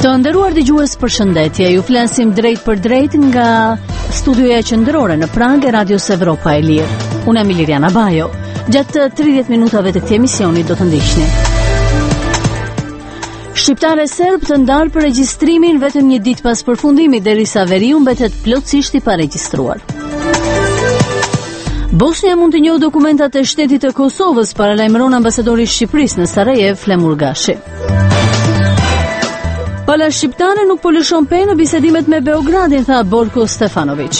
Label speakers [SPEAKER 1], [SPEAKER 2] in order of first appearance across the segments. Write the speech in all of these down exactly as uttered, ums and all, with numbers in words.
[SPEAKER 1] Të nderuar dëgjues, përshëndetje. Ju flasim drejt për drejt nga studioja qendrore në Prag e Radios Evropa e Lirë. Unë jam Liriana Bajo. Gjatë tridhjetë minutave të këtij emisioni do të ndiqni. Shqiptarë serb të ndarë për regjistrimin vetëm një ditë pas përfundimit, derisa veriu mbetet plotësisht i paregjistruar. Bosnia mund të njohë dokumentat e shtetit të Kosovës, paralajmëron ambasadori i Shqipërisë në Sarajevo, Flemur Gashi. Pala shqiptare nuk po lëshon pe në bisedimet me Beogradin, tha Borko Stefanović.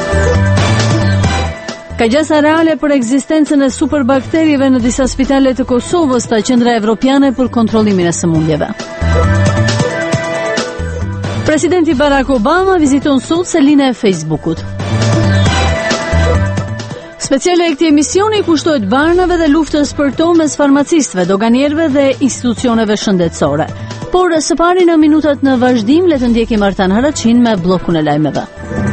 [SPEAKER 1] Ka gjasa reale për ekzistencën e superbakterieve në disa spitale të Kosovës, tha Qendra Evropiane për kontrollimin e sëmundjeve. Presidenti Barack Obama viziton sot selinë e Facebookut. Speciale e këtij emisioni kushtohet barnave dhe luftës për to mes farmacistëve, doganierëve dhe institucioneve shëndetësore. Por së pari në minutat në vazhdim le të ndjekim Artan Haraçin me bllokun e lajmeve.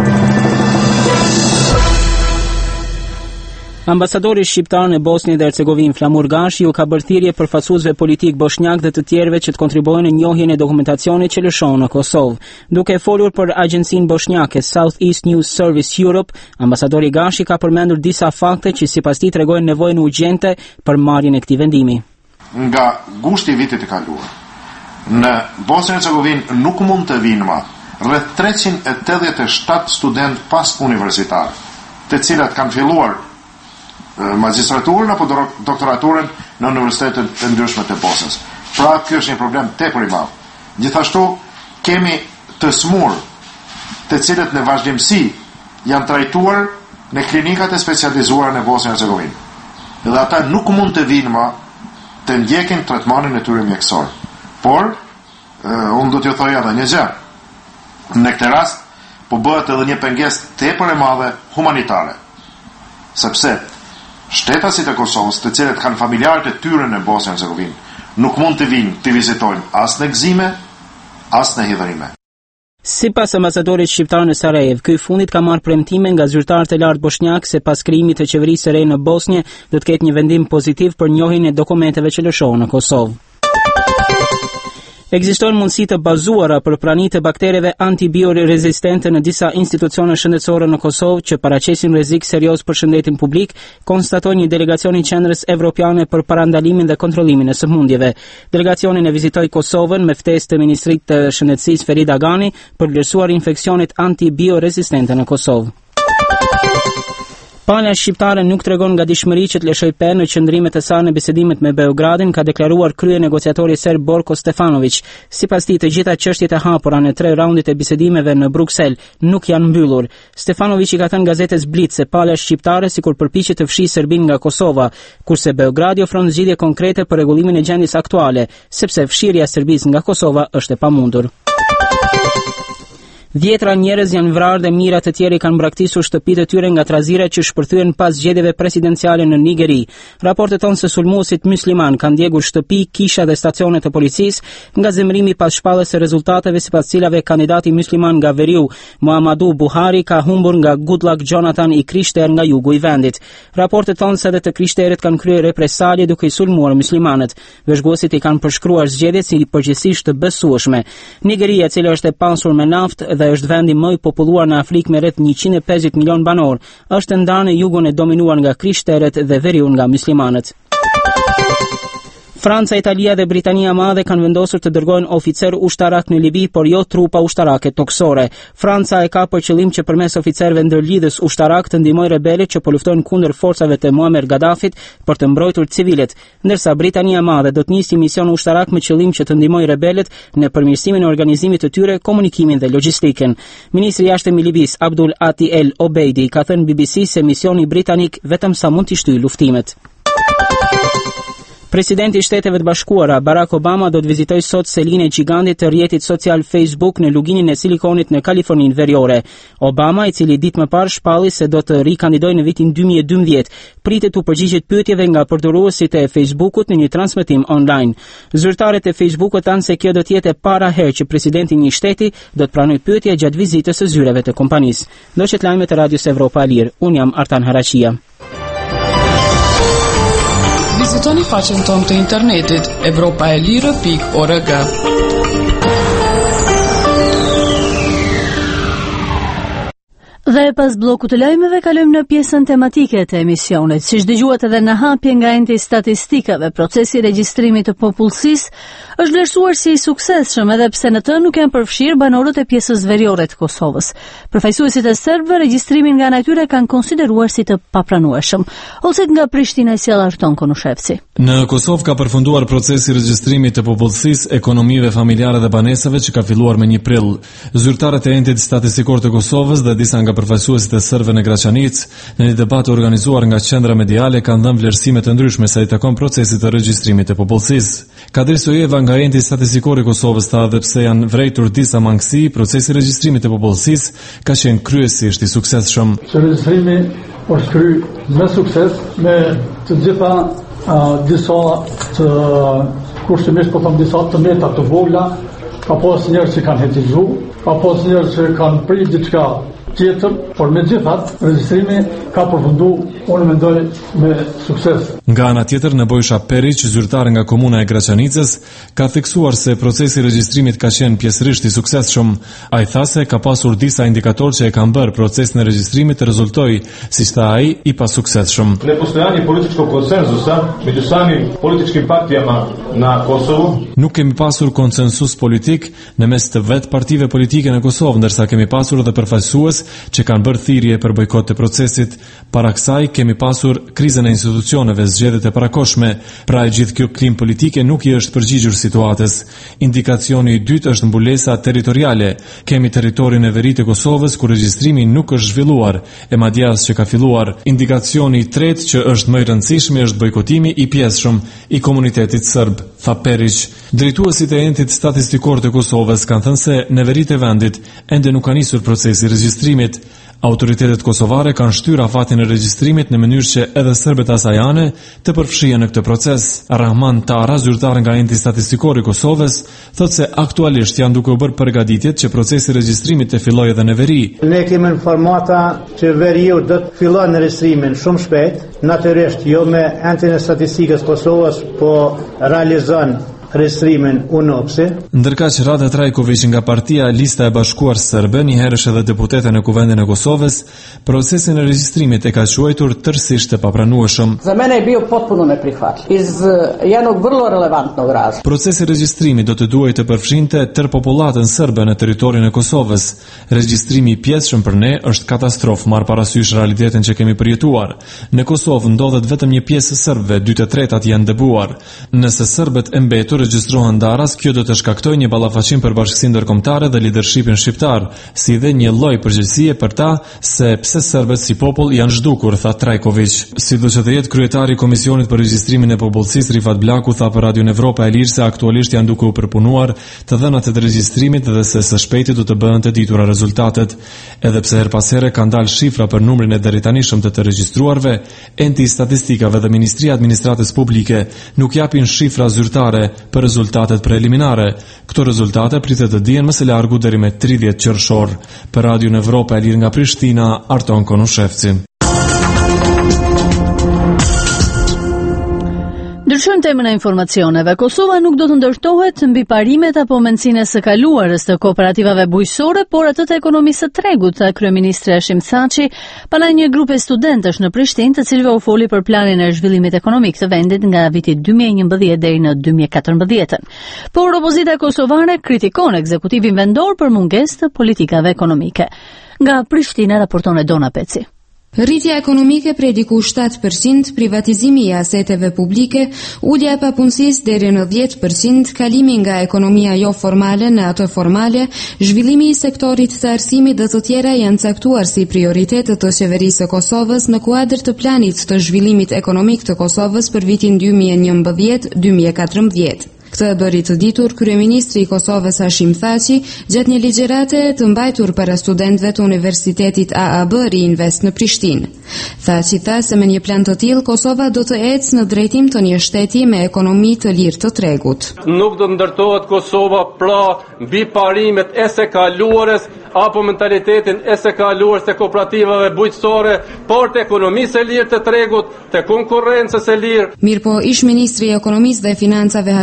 [SPEAKER 2] Ambasadori shqiptar në Bosnjë dhe Hercegovinë Flamur Gashi u ka bërë thirrje përfaqësuesve politik bosnjak dhe të tjerëve që të kontribuojnë në njohjen e dokumentacionit që lëshon në Kosovë. Duke folur për agjencinë bosnjake South East News Service Europe, ambasadori Gashi ka përmendur disa fakte që sipas tij tregojnë nevojën urgjente për marrjen e këtij vendimi.
[SPEAKER 3] Nga gushti i vitit të kaluar, në Bosnjë dhe Hercegovinë nuk mund të vinë më rreth treqind e tetëdhjetë e shtatë student pas universitar, të cilat kanë filluar magjistraturën apo doktoraturën në universitetet të ndryshme të Bosnjës. Pra, ky është një problem tepër i madh. Gjithashtu kemi të smur, të cilët në vazhdimsi janë trajtuar në klinikat e specializuara në Bosnjë dhe Hercegovinë. Dhe ata nuk mund të vinë më të ndjekin tretmanin e tyre mjekësor. Por, uh, unë do t'ju thoj edhe një gjë. Në këtë rast, po bëhet edhe një pengesë tepër e madhe humanitare. Sepse shtetasit e Kosovës, të cilët kanë familjarët e tyre në Bosnjë dhe Hercegovinë, nuk mund të vinë të vizitojnë as në gëzime, as në hidhërime.
[SPEAKER 2] Sipas ambasadorit shqiptar në Sarajevo, ky fundit ka marrë premtime nga zyrtarët e lartë bosnjak se pas krijimit të qeverisë së re në Bosnjë do të ketë një vendim pozitiv për njohjen e dokumenteve që lëshohen në Kosovë. Ekzistojnë mundësi të bazuara për praninë të baktereve antibioresistente në disa institucione shëndetësore në Kosovë që paraqesin rrezik serioz për shëndetin publik, konstatoi një delegacion i Qendrës Evropiane për parandalimin dhe kontrollimin e sëmundjeve. Delegacionin e vizitoi Kosovën me ftesë të Ministrisë të Shëndetësisë Ferida Gani për vlerësuar infeksionet antibioresistente në Kosovë. Palja shqiptare nuk tregon ngadishmëri që të lëshoj pe në qëndrimet e saj në bisedimet me Beogradin, ka deklaruar krye negociatori serb Borko Stefanović. Sipas tij, të gjitha çështjet e hapura në tre raundit e bisedimeve në Bruksel nuk janë mbyllur. Stefanović i ka thënë gazetës Blic se palja shqiptare sikur përpiqet të fshijë Serbinë nga Kosova, kurse Beogradi ofron zgjidhje konkrete për rregullimin e gjendjes aktuale, sepse fshirja e Serbisë nga Kosova është e pamundur. Dhjetra njerëz janë vrarë dhe mijëra të tjerë kanë braktisur shtëpitë e tyre nga trazirat që shpërthyen pas zgjedhjeve presidenciale në Nigeri. Raportet thonë se sulmuesit musliman kanë ndjekur shtëpi, kisha dhe stacione të policisë nga zemrimi pas shpalljes së rezultateve sipas cilave kandidati musliman nga veriu Muhammadu Buhari ka humbur nga Goodluck Jonathan i Krishterë nga jugu i vendit. Raportet thonë se edhe të Krishterët kanë kryer represalje duke i sulmuar muslimanët. Vëzhguesit i kanë përshkruar zgjedhjet si përgjithsisht të besueshme. Nigeria, e cila është e pasur me naftë dhe është vendi më i populluar në Afrikë me rreth njëqind e pesëdhjetë milion banor, është ndarë në jugun e dominuar nga krishterët dhe veriun nga muslimanët. Franca, Italia dhe Britania e Madhe kanë vendosur të dërgojnë oficer ushtarak në Libi, por jo trupa ushtarake toksore. Franca e ka për qëllim që përmes oficerëve ndërlidhës ushtarak të ndihmojë rebelët që po luftojnë kundër forcave të Muammar Gaddafit për të mbrojtur civilët, ndërsa Britania e Madhe do të nisë mision ushtarak me qëllim që të ndihmojë rebelët në përmirësimin e organizimit të tyre, komunikimin dhe logjistikën. Ministri i jashtëm i Libis, Abdul Ati El Obeidi, ka thënë B B C se misioni britanik vetëm sa mund të shtyjë luftimet. Presidenti i Shteteve të Bashkuara Barack Obama do të vizitojë sot selinë e gigantit të rrjetit social Facebook në luginin e Silikonit në Kaliforninë Veriore. Obama, i cili ditë më parë shpalli se do të rikandidojë në vitin dy mijë e dymbëdhjetë, pritet të përgjigjet pyetjeve nga përdoruesit e Facebookut në një transmetim online. Zyrtarët e Facebookut thanë se kjo do të jetë e para herë që presidenti i një shteti do të pranojë pyetje gjatë vizitës së zyreve të kompanisë. Do të lajmet e Radios Evropa e Lirë. Unë jam Artan Haraçia.
[SPEAKER 4] Vizitoni faqen tonë të internetit evropaelire pikë org.
[SPEAKER 1] Dhe pas bllokut të lajmeve kalojmë në pjesën tematike të emisionit. Siç dëgjuat edhe në hapje nga enti statistikave, procesi i regjistrimit të popullsisë është vlerësuar si i suksesshëm edhe pse në të nuk janë përfshirë banorët e pjesës veriore të Kosovës. Përfaqësuesit e serbëve regjistrimin nga ana e tyre kanë konsideruar si të papranueshëm. Ose nga Prishtina i sjell Arton Konushevci.
[SPEAKER 4] Në Kosovë ka përfunduar procesi i regjistrimit të popullsisë, ekonomive familjare dhe banesave që ka filluar me një prill. Zyrtarët e entit statistikor të Kosovës dhe disa nga përfaqësuesit e serbëve në Graçanic, në një debat organizuar nga qendra mediale, kanë dhënë vlerësime të ndryshme sa i takon procesit të regjistrimit të popullsisë. Kadir Sojeva nga enti statistikor i Kosovës tha edhe pse janë vërejtur disa mangësi, procesi i regjistrimit të popullsisë ka qenë kryesisht i suksesshëm.
[SPEAKER 5] Regjistrimi është kryer me sukses me të gjitha uh, disa të kushtimisht po them disa të meta të vogla, ka pas njerëz që kanë hetizu, ka pas njerëz që kanë prit diçka tjetër, por me gjithat, regjistrimi ka përfundu, unë mendoj, me sukses.
[SPEAKER 4] Nga ana tjetër, Nebojsha Perić, zyrtar nga komuna e Graçanicës, ka theksuar se procesi i regjistrimit ka qenë pjesërisht i suksesshëm. Ai tha se ka pasur disa indikatorë që e kanë bërë procesin e regjistrimit të rezultojë, siç tha ai, i pasuksesshëm.
[SPEAKER 6] Ne postojanje političkog konsenzusa među samim političkim partijama na Kosovu.
[SPEAKER 4] Nuk kemi pasur konsensus politik në mes të vetë partive politike në Kosovë, ndërsa kemi pasur edhe përfaqësues që kanë bërë thirrje për bojkot të procesit. Para kësaj kemi pasur krizën e institucioneve, zgjedhjet e parakohshme, pra e gjithë kjo klim politike nuk i është përgjigjur situatës. Indikacioni i dytë është mbulesa territoriale. Kemi territorin e veritë të Kosovës ku regjistrimi nuk është zhvilluar, e madje as që ka filluar. Indikacioni i tretë që është më i rëndësishmi është bojkotimi i pjesshëm i komunitetit serb, tha Perić. Drejtuesit e entit statistikor të Kosovës kanë thënë se në veritë e vendit ende nuk ka nisur procesi i regjistrimit. Autoritetet kosovare kanë shtyr afatin e regjistrimit në mënyrë që edhe serbët asajane të përfshihen në këtë proces. Rahman Tara, zyrtar nga enti statistikor i Kosovës, thotë se aktualisht janë duke u bërë përgatitjet që procesi i regjistrimit të fillojë edhe në veri.
[SPEAKER 7] Ne kemi informata që veriu do të fillojë në regjistrimin shumë shpejt, natyrisht jo me entin e statistikës Kosovës, po realizon regjistrimin UNOPS-i.
[SPEAKER 4] Ndërkaq Rada Trajković nga partia Lista e Bashkuar Serbe, një herësh edhe deputete në Kuvendin e Kosovës, procesin e regjistrimit e ka quajtur tërësisht të papranueshëm.
[SPEAKER 8] Za mene je bio potpuno neprihvatljiv iz jednog vrlo relevantnog razloga.
[SPEAKER 4] Procesi i regjistrimit do të duhej të përfshinte tërë popullatën serbe në territorin e Kosovës. Regjistrimi i pjesshëm për ne është katastrofë marr parasysh realitetin që kemi përjetuar. Në Kosovë ndodhet vetëm një pjesë e serbëve, dy të tretat janë dëbuar. Nëse serbët e mbetur regjistrohen daras, kjo do të shkaktojë një ballafaqim për bashkësinë ndërkombëtare dhe lidershipin shqiptar, si dhe një lloj përgjegjësie për ta se pse serbët si popull janë zhdukur, tha Trajković. Sidoqë të jetë kryetari i Komisionit për regjistrimin e popullsisë Rifat Blaku tha për Radio Evropa e Lirë se aktualisht janë duke u përpunuar të dhënat e regjistrimit dhe se së shpejti do të bëhen të ditura rezultatet. Edhe pse her pas here kanë dalë shifra për numrin e deritanishëm të të regjistruarve, enti i statistikave dhe Ministria e Administratës Publike nuk japin shifra zyrtare për rezultatet preliminare. Këto rezultate pritet të dihen më së largu deri me tridhjetë qershor. Për Radio Evropa e Lirë nga Prishtina, Arton Konushevci.
[SPEAKER 1] Ndryshojmë temën e informacioneve. Kosova nuk do të ndërtohet mbi parimet apo mendësinë së kaluarës të kooperativave bujqësore, por atë të ekonomisë së tregut, tha kryeministri Hashim Thaçi, pala një grupe studentësh në Prishtinë, të cilëve u foli për planin e zhvillimit ekonomik të vendit nga viti dy mijë e njëmbëdhjetë deri në dy mijë e katërmbëdhjetë. Por opozita kosovare kritikon ekzekutivin vendor për mungesë të politikave ekonomike. Nga Prishtina raporton Dona Peci.
[SPEAKER 9] Rritja ekonomike prej diku shtatë përqind, privatizimi i aseteve publike, ulja e papunësisë deri në dhjetë përqind, kalimi nga ekonomia jo formale në ato formale, zhvillimi i sektorit të arsimit dhe të tjera janë caktuar si prioritetet të qeverisë së Kosovës në kuadër të planit të zhvillimit ekonomik të Kosovës për vitin dy mijë e njëmbëdhjetë dy mijë e katërmbëdhjetë. Këtë dori të ditur kryeministri i Kosovës Hashim Thaçi gjatë një ligjërate të mbajtur para studentëve të Universitetit A A B Ri-Invest në Prishtinë. Thaçi tha se me një plan të tillë Kosova do të ecë në drejtim të një shteti me ekonomi të lirë të tregut.
[SPEAKER 10] Nuk do të ndërtohet Kosova pra mbi parimet e së kaluarës apo mentalitetin e së kaluar të kooperativave bujqësore, por të ekonomisë e lirë të tregut, të konkurrencës e lirë.
[SPEAKER 9] Mirpo ish ministri i ekonomisë dhe financave Hakisha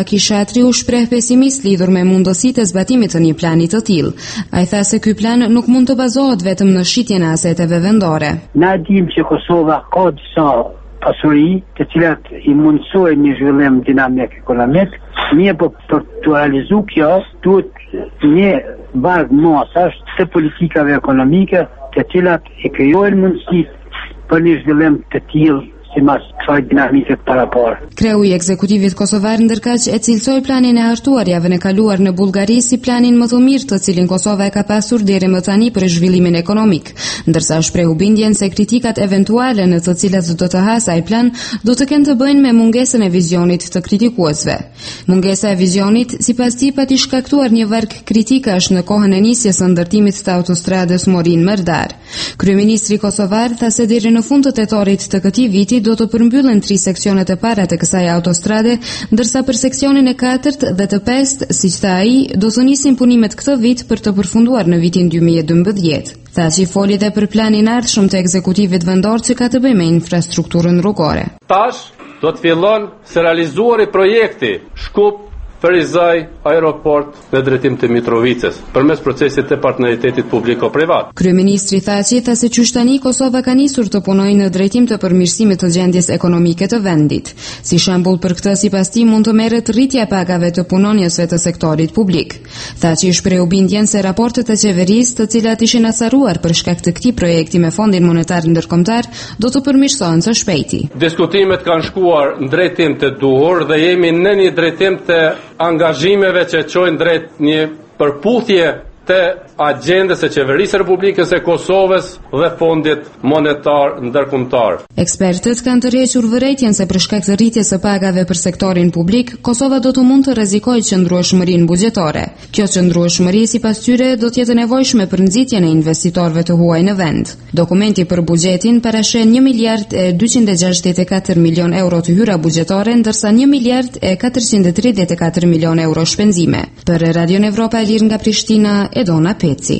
[SPEAKER 9] Teatri u shpreh pesimist lidhur me mundësitë e zbatimit të një plani të tillë. Ai tha se ky plan nuk mund të bazohet vetëm në shitjen e aseteve vendore.
[SPEAKER 11] Na dim që Kosova ka disa pasuri të cilat i mundsojnë një zhvillim dinamik ekonomik, mirë po për të realizuar kjo duhet një bazë masash të politikave ekonomike të cilat i krijojnë mundësi për një zhvillim të tillë si mas kësaj dinamike para parë.
[SPEAKER 9] Kreu i ekzekutivit kosovar ndërkaq e cilësoi planin e hartuar javën e kaluar në Bullgari si planin më të mirë të cilin Kosova e ka pasur deri më tani për zhvillimin ekonomik, ndërsa shprehu bindjen se kritikat eventuale në të cilat do të hasë ai plan do të kenë të bëjnë me mungesën e vizionit të kritikuesve. Mungesa e vizionit sipas tij pati shkaktuar një varg kritikash në kohën e nisjes së ndërtimit të autostradës Morin-Merdar. Kryeministri kosovar tha se deri në fund të tetorit të këtij viti do të përmbyllen tri seksionet e para të kësaj autostrade, ndërsa për seksionin e katërt dhe të pestë, siç tha ai, do të nisin punimet këtë vit për të përfunduar në vitin dy mijë e dymbëdhjetë. Tha që foli dhe për planin ardhshëm të ekzekutivit vendor që ka të bëjë me infrastrukturën rrugore.
[SPEAKER 10] Tash do të fillon se realizuari projekti Shkup Ferizaj aeroport në drejtim të Mitrovicës, përmes procesit të partneritetit publiko-privat.
[SPEAKER 9] Kryeministri tha që tha se qysh tani Kosova ka nisur të punojë në drejtim të përmirësimit të gjendjes ekonomike të vendit. Si shembull për këtë sipas tij mund të merret rritja e pagave të punonjësve të sektorit publik. Tha që i shprehu bindjen se raportet e qeverisë, të cilat ishin acaruar për shkak të këtij projekti me Fondin Monetar Ndërkombëtar, do të përmirësohen së shpejti.
[SPEAKER 10] Diskutimet kanë shkuar në drejtim të duhur dhe jemi në një drejtim të angazhimeve që çojnë drejt një përputhje të agjendës së Qeverisë së Republikës së Kosovës dhe Fondit Monetar Ndërkombëtar.
[SPEAKER 9] Ekspertët kanë tërhequr vërejtjen se për shkak të rritjes së pagave për sektorin publik, Kosova do të mund të rrezikojë qëndrueshmërinë buxhetore. Kjo qëndrueshmëri sipas tyre do të jetë nevojshme për nxitjen e investitorëve të huaj në vend. Dokumenti për buxhetin parashën një miliard e dyqind e gjashtëdhjetë e katër milion euro të hyra buxhetore, ndërsa një miliard e katërqind e tridhjetë e katër milion euro shpenzime. Për Radio Evropa e Lirë nga Prishtina, Edona Peci.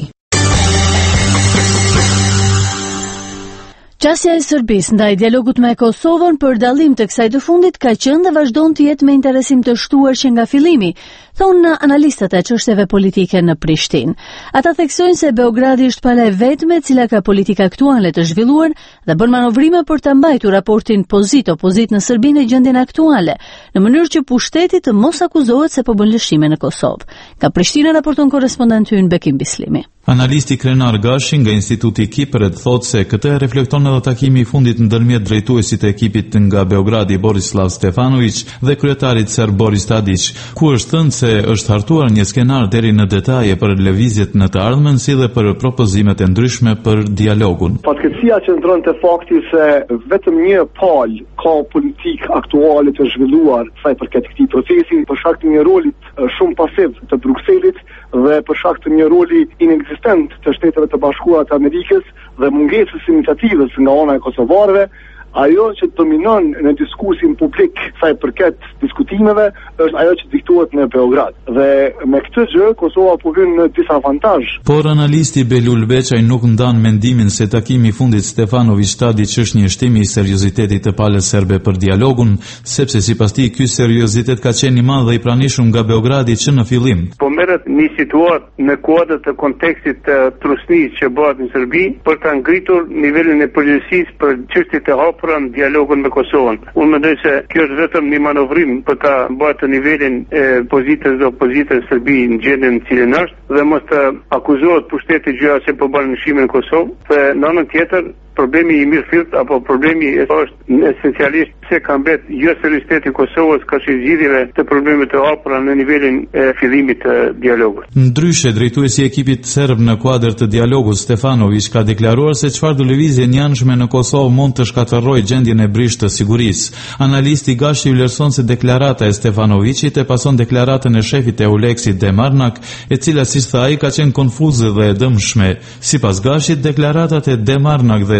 [SPEAKER 1] Qasja e Serbisë ndaj dialogut me Kosovën për dallim të kësaj të fundit ka qenë dhe vazhdon të jetë me interesim të shtuar që nga fillimi, thonë analistët e çështjeve politike në Prishtinë. Ata theksojnë se Beogradi është pala e vetme e cila ka politika aktuale të zhvilluar dhe bën manovrime për të mbajtur raportin pozit-opozit në Serbinë në gjendjen aktuale, në mënyrë që pushteti të mos akuzohet se po bën lëshime në Kosovë. Nga Prishtina raporton korrespondenti ynë Bekim Bislimi.
[SPEAKER 12] Analisti Krenar Gashi nga Instituti Kipret thotë se këtë e reflekton edhe takimi i fundit ndërmjet drejtuesit të ekipit nga Beogradi Borislav Stefanović dhe kryetarit serb Boris Tadić, ku është thënë se është hartuar një skenar deri në detaje për lëvizjet në të ardhmen si dhe për propozimet e ndryshme për dialogun.
[SPEAKER 13] Fatkeqësia qëndron te fakti se vetëm një palë ka politik aktuale të zhvilluar sa i përket këtij procesi për shkak të një rolit shumë pasiv të Brukselit dhe për shkak të një roli inekzistent të Shteteve të Bashkuara të Amerikës dhe mungesës iniciativës nga ana e kosovarëve, ajo që dominon në diskusin publik sa i përket diskutimeve është ajo që diktohet në Beograd. Dhe me këtë gjë Kosova po vjen në disavantazh.
[SPEAKER 12] Por analisti Belul Beçaj nuk ndan mendimin se takimi i fundit Stefanović-Tadić është një shtim i seriozitetit të palës serbe për dialogun, sepse sipas tij ky seriozitet ka qenë i madh dhe i pranishëm nga Beogradi që në fillim.
[SPEAKER 14] Po merret një situatë në kuadër të kontekstit të trusnisë që bëhet në Serbi për ta ngritur nivelin e përgjegjësisë për çështjet e hapura në dialogun me Kosovën. Unë mendoj se kjo është vetëm një manovrim për ta bërë të nivelin e pozitës dhe opozitës në Serbi në gjendjen në cilën është dhe mos të akuzohet pushteti gjëra se po bën lëshime në Kosovë. Dhe në anën tjetër problemi i mirëfillt apo problemi është esencialisht pse ka mbet jo serioziteti i Kosovës ka zgjidhjeve të problemeve të hapura në nivelin e fillimit të dialogut.
[SPEAKER 12] Ndryshe, drejtuesi i ekipit serb në kuadër të dialogut Stefanović ka deklaruar se çfarëdo lëvizje njanshme në Kosovë mund të shkatërrojë gjendjen e brisht të sigurisë. Analisti Gashi vlerëson se deklarata e Stefanovićit e pason deklaratën e shefit e Uleksit Demarnak, e cila si tha ai ka qenë konfuze dhe e dëmshme. Sipas Gashit, deklaratat e Demarnak dhe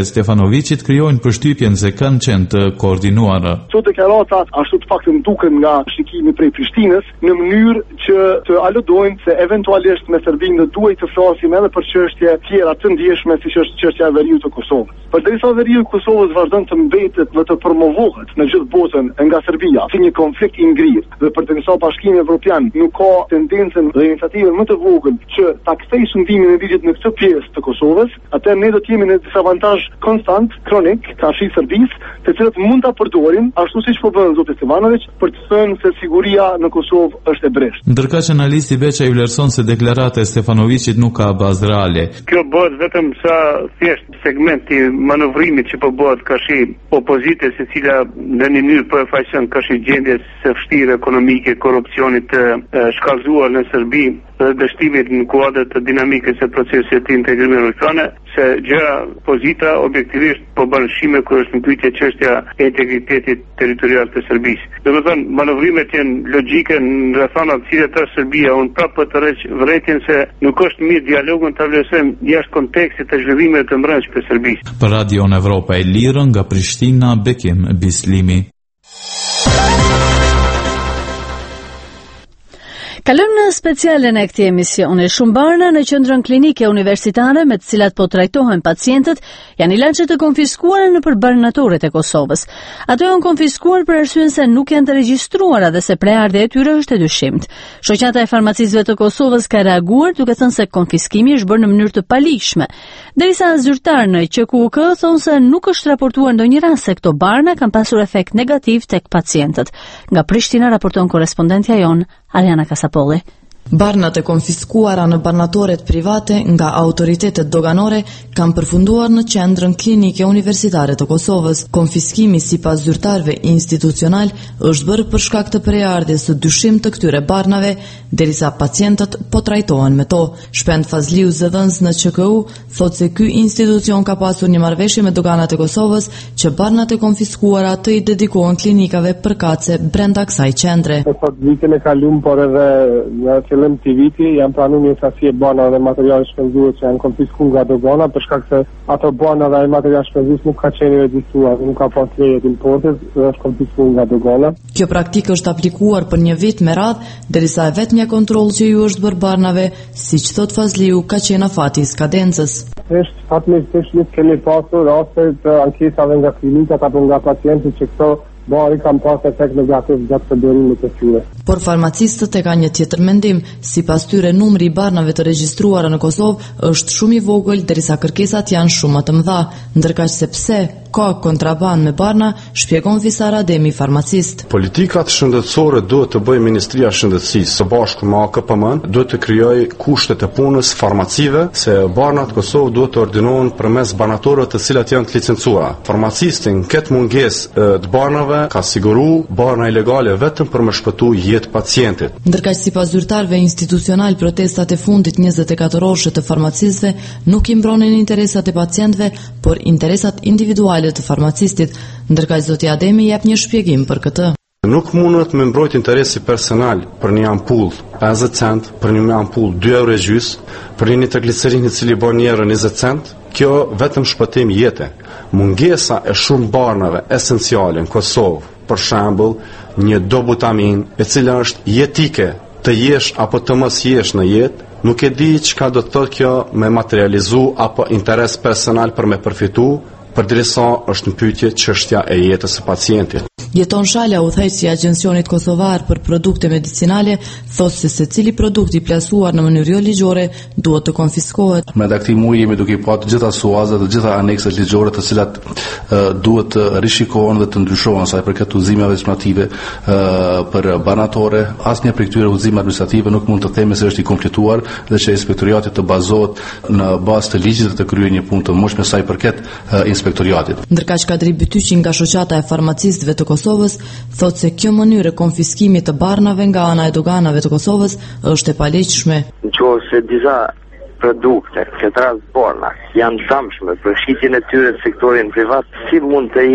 [SPEAKER 12] Stefanovicit krijojnë përshtypjen se kanë qenë të koordinuara.
[SPEAKER 13] Këto deklaratat ashtu të paktën duken nga shikimi prej Prishtinës në mënyrë që të aludojnë se eventualisht me Serbinë do duhet të flasim edhe për çështje tjera të ndjeshme siç është çështja e veriut të Kosovës. Përderisa veriu i Kosovës vazhdon të mbetet dhe të promovohet në gjithë botën nga Serbia si një konflikt i ngrirë dhe përderisa Bashkimi Evropian nuk ka tendencën dhe iniciativën më të vogël që ta kthejë sundimin e ligjit në këtë pjesë të Kosovës, atëherë ne do të jemi në disavantazh konstant, kronik, ka shi Serbisë, të cilët mund ta përdorin ashtu siç po bën zoti Stefanović për të thënë se siguria në Kosovë është e breshtë.
[SPEAKER 12] Ndërkaq analisti Beqa i vlerëson se deklarata e Stefanovicit nuk ka bazë reale.
[SPEAKER 14] Kjo bëhet vetëm sa thjesht segment i manovrimit që po bëhet ka shi opozite, se cila në një mënyrë po e faqson ka shi gjendje së vështirë ekonomike, korrupsionit të shkallëzuar në Serbi dhe dështimit në kuadër të dinamikës së procesit të integrimit evropiane, se gjëra pozita objektivisht po bën shime kur është në pyetje çështja e integritetit territorial të Serbisë. Domethënë manovrimet janë logjike në rrethana të cilat është Serbia, unë prapë të rreq vërejtjen se nuk është mirë dialogun ta vlerësojmë jashtë kontekstit të zhvillimeve të mbrëmshme të Serbisë.
[SPEAKER 12] Për Radio Evropa e Lirë nga Prishtina, Bekim Bislimi.
[SPEAKER 1] Kalojmë në specialen e këtij emisioni. Shumë barna në qendrën klinike universitare me të cilat po trajtohen pacientët janë ilaçe të konfiskuara nëpër barnatoret e Kosovës. Ato janë konfiskuar për arsyen se nuk janë të regjistruara dhe se preardhja e tyre është e dyshimt. Shoqata e farmacistëve të Kosovës ka reaguar duke thënë se konfiskimi është bërë në mënyrë të paligjshme, derisa zyrtar në Q K U K thonë se nuk është raportuar ndonjë rast se këto barna kanë pasur efekt negativ tek pacientët. Nga Prishtina raporton korrespondentja jon Ariana Kasapolli.
[SPEAKER 15] Barnat e konfiskuara në barnatoret private nga autoritetet doganore kanë përfunduar në qendrën klinike universitare të Kosovës. Konfiskimi sipas zyrtarëve institucional është bërë për shkak të preardhjes së dyshim të këtyre barnave, derisa pacientët po trajtohen me to. Shpend Fazliu Zëdhënës në Q K U thotë se ky institucion ka pasur një marrëveshje me doganat e Kosovës që barnat e konfiskuara të i dedikohen klinikave përkatëse brenda kësaj qendre.
[SPEAKER 13] Vitin e kaluar por edhe në fillim të viti janë pranuar një sasi e bana dhe materiale shpenzuar që janë konfiskuar nga dogana për shkak se ato bana dhe materiale shpenzuar nuk ka qenë regjistruar, nuk ka pas leje të importit dhe është konfiskuar nga dogana.
[SPEAKER 15] Kjo praktikë është aplikuar për një vit me radhë, derisa e vetmja kontroll që ju është bërë barnave, siç thot Fazliu, ka qenë afati i skadencës.
[SPEAKER 13] Është fatmirësisht nuk kemi pasur raste të ankesave nga klinikat apo nga pacientët që këto bari kam pas efekt negativ gjatë përdorimit të tyre.
[SPEAKER 15] Por farmacistët e kanë një tjetër mendim, sipas tyre numri i barnave të regjistruara në Kosovë është shumë i vogël derisa kërkesat janë shumë më të mëdha, ndërkaq se pse ka kontraband me barna, shpjegon Visar Ademi, farmacist.
[SPEAKER 16] Politikat shëndetësore duhet të bëjë Ministria e Shëndetësisë së bashku me A K P M-n, duhet të krijojë kushtet e punës farmacive, se barnat në Kosovë duhet të ordinohen përmes barnatorëve të cilat janë të licencuara. Farmacistin këtë mungesë të barnave ka siguru barna ilegale vetëm për më shpëtu jetë pacientit.
[SPEAKER 15] Ndërkaq sipas zyrtarëve institucional, protestat e fundit njëzet e katër orëshe të farmacistëve nuk i mbronin interesat e pacientëve, por interesat individuale të farmacistit, ndërkaq zoti Ademi jep një shpjegim për këtë.
[SPEAKER 16] Nuk mundet me mbrojt interesi personal për një ampull pesëdhjetë cent, për një ampull dy euro e gjys, për një nitroglicerin i cili bën një euro njëzet cent. Kjo vetëm shpëtim jete. Mungesa e shumë barnave esenciale në Kosovë, për shembull, një dobutamin, e cila është jetike, të jesh apo të mos jesh në jetë, nuk e di çka do të thotë kjo me materializu apo interes personal për me përfitu, përderisa është në pyetje çështja e jetës së pacientit.
[SPEAKER 15] Jeton Shala, udhëheqësi i Agjencionit Kosovar për produkte medicinale, thotë se secili produkt i plasuar në mënyrë jo ligjore duhet të konfiskohet.
[SPEAKER 17] Me këtij muji jemi duke pa të gjitha suazat, të gjitha anekset ligjore të cilat uh, duhet të rishikohen dhe të ndryshohen sa i përket udhëzimeve administrative uh, për banatore. Asnjë prej këtyre udhëzimeve administrative nuk mund të themi se është i kompletuar dhe që inspektoriati të bazohet në bazë të ligjit dhe të kryejë një punë të mëshme sa i përket uh, inspektoriatit.
[SPEAKER 15] Ndërkaq Kadri Bytyqi nga shoqata e farmacistëve të Kosovës thotë se kjo mënyrë e konfiskimit të barnave nga ana e doganave të Kosovës është e palegjshme.
[SPEAKER 18] Nëse disa produkte, këtë rast barna, janë dëmshme për shitjen e tyre në sektorin privat, si mund të jenë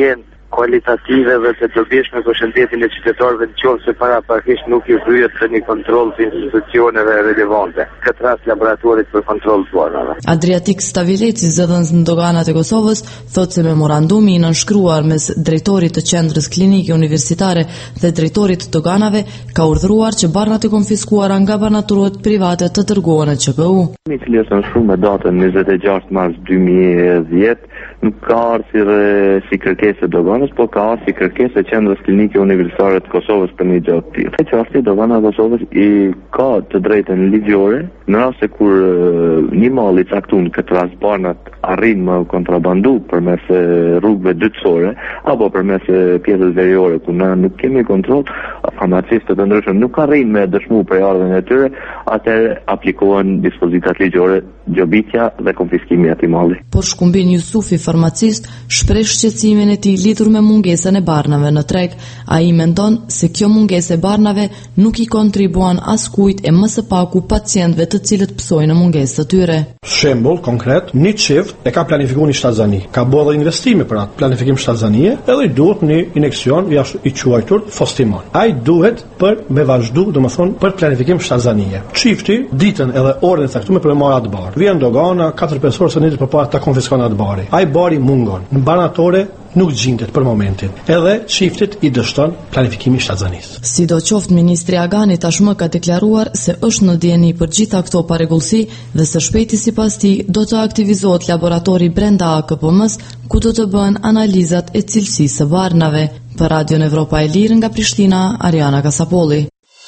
[SPEAKER 18] kualitative dhe të dobishme për shëndetin e qytetarëve në qoftë se paraprakisht nuk i vyhet të një kontroll të institucioneve relevante, këtë rast laboratorit për kontroll të barnave.
[SPEAKER 15] Adriatik Stavileci, zëdhënës në doganat e Kosovës, thotë se memorandumi i nënshkruar mes drejtorit të qendrës klinike universitare dhe drejtorit të doganave ka urdhëruar që barnat e konfiskuara nga barnaturet private të dërgohen në Q K U.
[SPEAKER 18] I cili është nënshkruar me datën njëzet e gjashtë mars dy mijë e dhjetë, nuk ka ardhur si, si kërkesë e doganës, por ka ardhur si kërkesë e qendrës klinike universitare të Kosovës për një gjë të tillë. Qasti dogana e Kosovës i ka të drejtën ligjore në rast se kur një mall i caktuar në këtë rast barnat arrin më kontrabandu përmes rrugëve dytësore apo përmes pjesës veriore ku na nuk kemi kontroll, farmacistët të ndryshëm nuk arrin me dëshmu për ardhen e tyre, atëherë aplikohen dispozitat ligjore, gjobitja dhe konfiskimi i atij malli.
[SPEAKER 15] Por Shkumbin Jusufi, farmacist, shpreh shqetësimin e tij lidhur me mungesën e barnave në treg. Ai mendon se kjo mungesë e barnave nuk i kontribuan askujt e më së paku pacientëve të cilët psojnë mungesë të tyre.
[SPEAKER 19] Shembull konkret, një çift e ka planifikuar një shtatzani, ka bërë investime për atë planifikim shtatzanie, edhe i duhet një injeksion i quajtur Fostimon. Ai duhet për me vazhdu, domethënë për planifikim shtatzanie. Çifti ditën edhe orën e caktuar për të marrë atë bar. Vjen dogana katër pesë orë së ditës përpara ta konfiskon atë bari. Ai bari mungon. Në banatore nuk gjendet për momentin. Edhe çiftit i dështon planifikimi i shtatzanisë.
[SPEAKER 15] Sidoqoftë, ministri Agani tashmë ka deklaruar se është në dieni për gjitha këto parregullsi dhe së shpejti sipas tij do të aktivizohet laboratori brenda A K P M-s ku do të bëhen analizat e cilësisë së barnave. Për Radion Evropa e Lirë nga Prishtina, Ariana Kasapolli.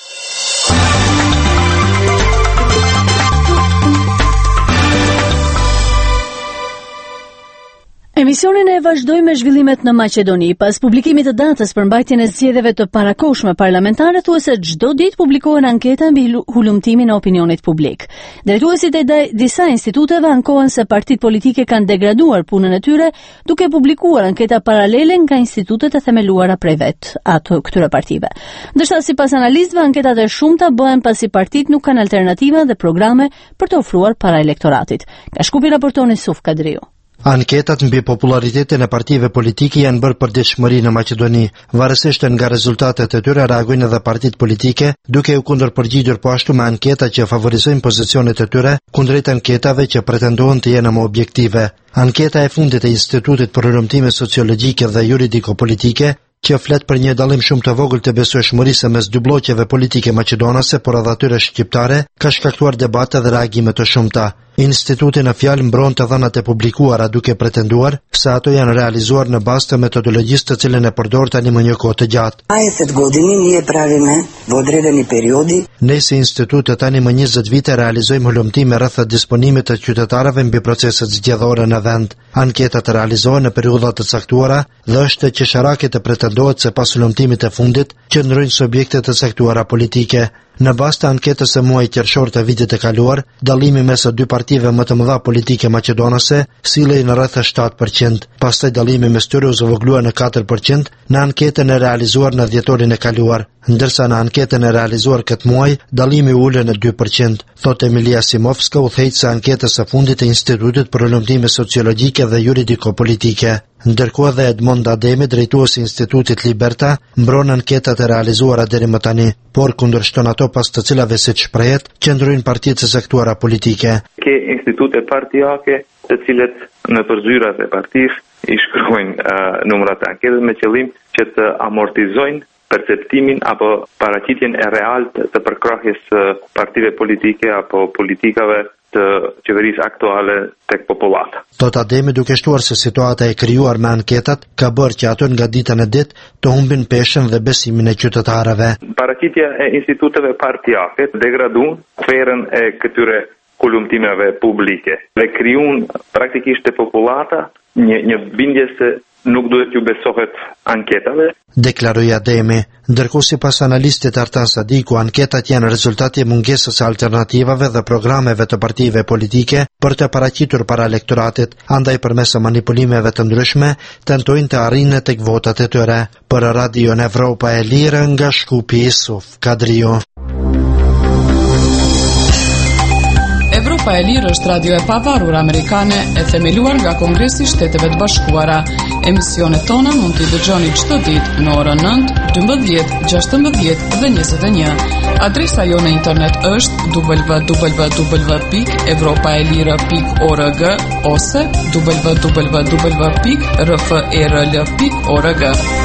[SPEAKER 1] Emisionin e vazhdoi me zhvillimet në Maqedoni. Pas publikimit të datës për mbajtjen e zgjedhjeve të parakohshme parlamentare, thuhet se çdo ditë publikohen anketa mbi hulumtimin e opinionit publik. Drejtuesit e disa instituteve ankohen se partitë politike kanë degraduar punën e tyre duke publikuar anketa paralele nga institutet e themeluara prej vet ato këtyre partive. Ndërsa sipas analizëve, anketat e shumta bëhen pasi partitë nuk kanë alternativa dhe programe për të ofruar para elektoratit. Ka shkupi raporton Suf Kadriu.
[SPEAKER 20] Anketat mbi popularitetin e partive politike janë bërë për ditëshmëri në Maqedoni. Varësisht nga rezultatet e tyre reagojnë edhe partitë politike, duke u kundërpërgjigjur po ashtu me anketa që favorizojnë pozicionet e tyre kundrejt anketave që pretendohen të jenë më objektive. Anketa e fundit e Institutit për Hulumtime Sociologjike dhe Juridiko-Politike, që flet për një dallim shumë të vogël të besueshmërisë mes dy bloqeve politike maqedonase, por edhe atyre shqiptare, ka shkaktuar debate dhe reagime të shumta. Instituti në fjalë mbron të dhënat e publikuara duke pretenduar se ato janë realizuar në bazë të metodologjisë të cilën e përdor tani më një kohë të gjatë.
[SPEAKER 21] dvadeset godini nije pravime v odredeni periodi.
[SPEAKER 20] Ne si institut të tani më njëzet vite realizojmë hulumtime rreth disponimit të qytetarëve mbi proceset zgjedhore në vend. Anketat realizohen në periudha të caktuara dhe është qesharake të pretendohet se pas hulumtimit të fundit qëndrojnë subjekte të caktuara politike. Në bazë të anketës së muajit qershor të vitit të kaluar, dallimi mes dy partive më të mëdha politike maqedonase sillej në rreth shtatë përqind. Pastaj dallimi mes tyre u zvoglua në katër përqind në anketën e realizuar në dhjetorin e kaluar, ndërsa në anketën e realizuar këtë muaj dallimi u ulën në dy përqind. Thot Emilia Simovska, udhëheqëse e anketës së fundit të Institutit për Hulumtime Sociologjike dhe Juridiko-Politike. Ndërkohë dhe Edmond Ademi, drejtuesi i Institutit Liberta, mbron anketat e realizuara deri më tani, por kundërshton ato pas të cilave siç shprehet, qëndrojnë partitë e caktuara politike.
[SPEAKER 22] Ke institute partijake, të cilët në përzyrat e partisë i shkruajnë uh, numrat e anketës me qëllim që të amortizojnë perceptimin apo paraqitjen e realt të përkrahjes uh, partive politike apo politikave të qeverisë aktuale tek popullata.
[SPEAKER 20] Thot Ademi, duke shtuar se situata e krijuar me anketat ka bërë që ato nga dita në ditë të humbin peshën dhe besimin e qytetarëve.
[SPEAKER 22] Paraqitja e instituteve partijake degradon sferën e këtyre hulumtimeve publike dhe krijon praktikisht te popullata një një bindje se nuk duhet ju besohet anketave,
[SPEAKER 20] deklaroi Ademi. Ndërkohë sipas analistit Artan Sadiku, anketat janë rezultati i mungesës së alternativave dhe programeve të partive politike për të paraqitur para elektoratit, andaj përmes manipulimeve të ndryshme tentojnë të arrijnë tek votat e tyre. Për Radio Evropa e Lirë nga Shkupi, Suf Kadriu.
[SPEAKER 23] Evropa e Lirë është radio e pavarur amerikane e themeluar nga Kongresi i Shteteve të Bashkuara.
[SPEAKER 2] Emisionet tona mund t'i dëgjoni çdo ditë në orën nëntë, dymbëdhjetë, gjashtëmbëdhjetë dhe njëzet e një. Adresa jo në internet është w w w pikë evropa e lira pikë org ose w w w pikë r f e r l pikë org.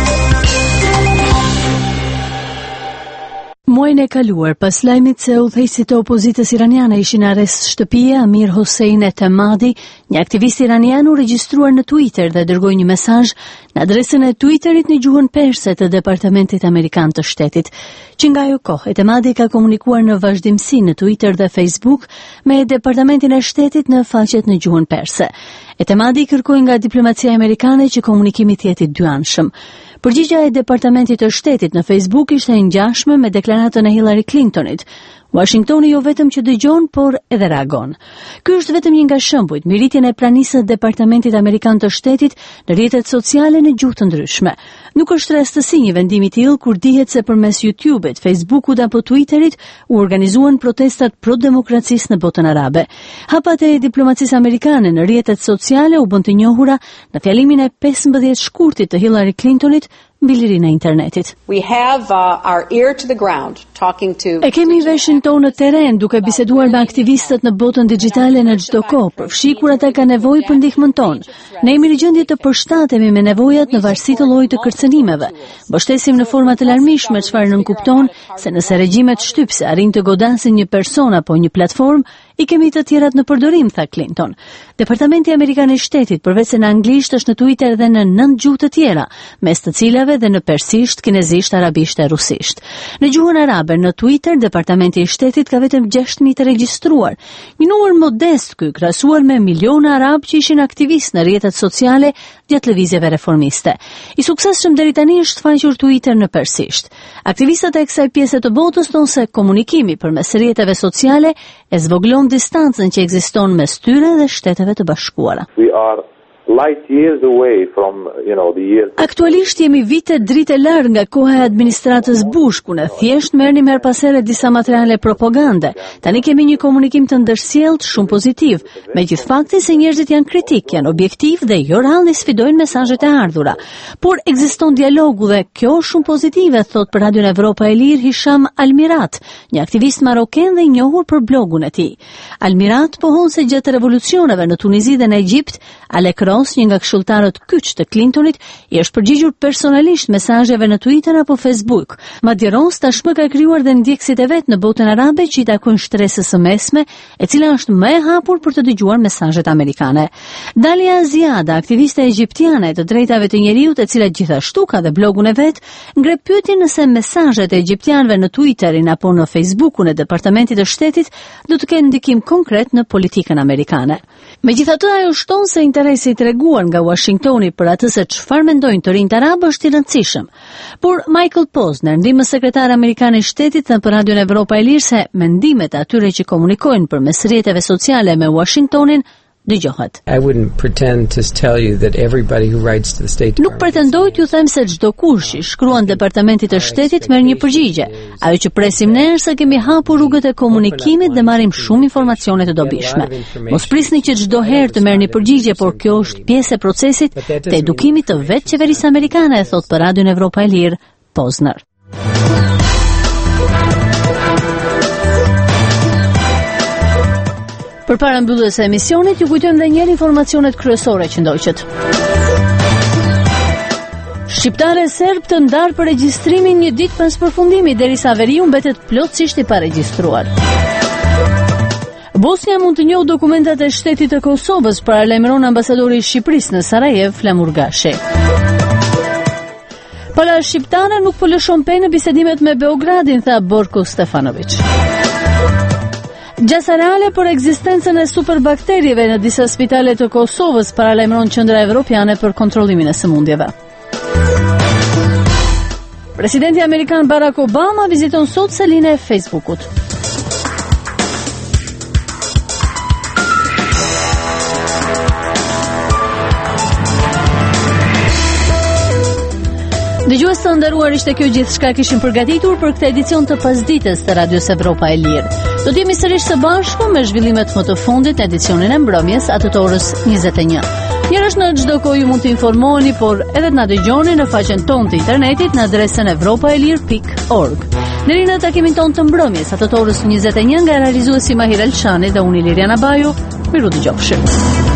[SPEAKER 1] Muajin e kaluar, pas lajmit se udhëheqësit e opozitës iraniane ishin arrest shtëpie, Amir Hossein Etemadi, një aktivist iranian u regjistruar në Twitter dhe dërgoi një mesazh në adresën e Twitterit në gjuhën perse të Departamentit Amerikan të Shtetit. Që nga ajo kohë, Etemadi ka komunikuar në vazhdimsi në Twitter dhe Facebook me Departamentin e Shtetit në faqet në gjuhën perse. Etemadi kërkoi nga diplomacia amerikane që komunikimi të jetë i dyanshëm. Përgjigjja e Departamentit të Shtetit në Facebook ishte e ngjashme me deklaratën e Hillary Clintonit. Washingtoni jo vetëm që dëgjon, por edhe reagon. Ky është vetëm një nga shembujt mbi rritjen e pranisë së Departamentit Amerikan të Shtetit në rrjetet sociale në gjuhë të ndryshme. Nuk është rastësi një vendimi i tillë kur dihet se përmes YouTube-it, Facebook-ut apo Twitterit u organizuan protestat pro demokracisë në botën arabe. Hapat e diplomacisë amerikane në rrjetet sociale u bën të njohura në fjalimin e pesëmbëdhjetë shkurtit të Hillary Clintonit mbi lirinë e internetit.
[SPEAKER 8] We have uh, our ear to the ground talking to
[SPEAKER 1] E kemi veshin tonë në terren duke biseduar me aktivistët në botën digjitale në çdo kohë, përfshi kur ata kanë nevojë për ndihmën tonë. Ne jemi në gjendje të përshtatemi me nevojat në varësi të llojit të kërcënimeve. Mbështesim në forma të larmishme çfarë nënkupton se nëse regjimet shtypse arrin të godasin një person apo një platformë, i kemi të tjerat në përdorim, tha Clinton. Departamenti Amerikan i Shtetit, përveç se në anglisht, është në Twitter dhe në nëntë gjuhë të tjera, mes të cilave dhe në persisht, kinezisht, arabisht e rusisht. Në gjuhën arabe, në Twitter, Departamenti i Shtetit ka vetëm gjashtë mijë të regjistruar. Një numër modest ky, krahasuar me miliona arab që ishin aktivistë në rrjetet sociale gjatë lëvizjeve reformiste. I suksesshëm deri tani është faqur Twitter në persisht. Aktivistët e kësaj pjese të botës thonë se komunikimi përmes rrjeteve sociale e zvoglon distancën që ekziston mes tyre dhe Shteteve të Bashkuara.
[SPEAKER 3] We are light years away from, you know, the years.
[SPEAKER 1] Aktualisht jemi vite drite larg nga koha e administratës Bush, ku ne thjesht merrnim her pas here disa materiale propagande. Tani kemi një komunikim të ndërsjellët shumë pozitiv, megjithë faktit se njerëzit janë kritik, janë objektiv dhe jo rrallë sfidojnë mesazhet e ardhura. Por ekziston dialogu dhe kjo është shumë pozitive, thot për Radion Evropa e Lirë Hisham Almirat, një aktivist maroken dhe i njohur për blogun e tij. Almirat pohon se gjatë revolucioneve në Tunizi dhe në Egjipt, Alek Ross, një nga këshilltarët kyç të Clintonit, i është përgjigjur personalisht mesazheve në Twitter apo Facebook. Madje Ross tashmë ka krijuar dhe ndjekësit e vet në botën arabe që i takojnë shtresës së mesme, e cila është më e hapur për të dëgjuar mesazhet amerikane. Dalia Ziada, aktiviste egjiptiane të drejtave të njeriut, e cila gjithashtu ka dhe blogun e vet, ngre pyetjen nëse mesazhet e egjiptianëve në Twitterin apo në Facebookun e Departamentit të Shtetit do të kenë ndikim konkret në politikën amerikane. Megjithatë, ajo shton se interesi i treguar nga Washingtoni për atë se çfarë mendojnë të rinjt arabë është i rëndësishëm. Por Michael Posner, ndihmës sekretar amerikan i Shtetit, thënë për Radion Evropa e Lirë se mendimet e atyre që komunikojnë përmes rrjeteve sociale me Washingtonin dëgjohet. Nuk pretendoj t'ju them se çdo kush që shkruan Departamentit të Shtetit merr një përgjigje. Ajo që presim ne është se kemi hapur rrugët e komunikimit dhe marrim shumë informacione të dobishme. Mos prisni që çdo herë të merrni përgjigje, por kjo është pjesë e procesit të edukimit të vetë qeverisë amerikane, e thot për Radion Evropa e Lirë Posner. Për para mbylljes së emisionit, ju kujtojmë dhe njëherë informacionet kryesore që ndoqët. Shqiptare serb të ndarë për regjistrimin një ditë pas përfundimit, derisa averiu mbetet plotësisht i paregjistruar. Bosnia mund të njohë dokumentat e shtetit të Kosovës, paralajmëron ambasadori i Shqipërisë në Sarajev, Flamur Gashi. Pala shqiptare nuk po lëshon penë në bisedimet me Beogradin, tha Borko Stefanović. Gjasa reale për ekzistencën e superbakterieve në disa spitale të Kosovës, paralajmëron Qendra Evropiane për kontrollimin e sëmundjeve. Presidenti amerikan Barack Obama viziton sot selinë e Facebookut. Dëgjues të nderuar, ishte kjo gjithçka kishim përgatitur për këtë edicion të pasdites të Radios Evropa e Lirë. Do të jemi sërish së bashku me zhvillimet më të fundit në edicionin e mbrëmjes atë të orës njëzet e një. Njërësh në çdo kohë ju mund të informoheni, por edhe të na dëgjoni në faqen tonë të internetit në adresën evropaelir pikë org. Deri në takimin tonë të mbrëmjes, atë të orës njëzet e një nga realizuesi Mahir Elshani dhe unë Liriana Baju, miru dëgjofshim.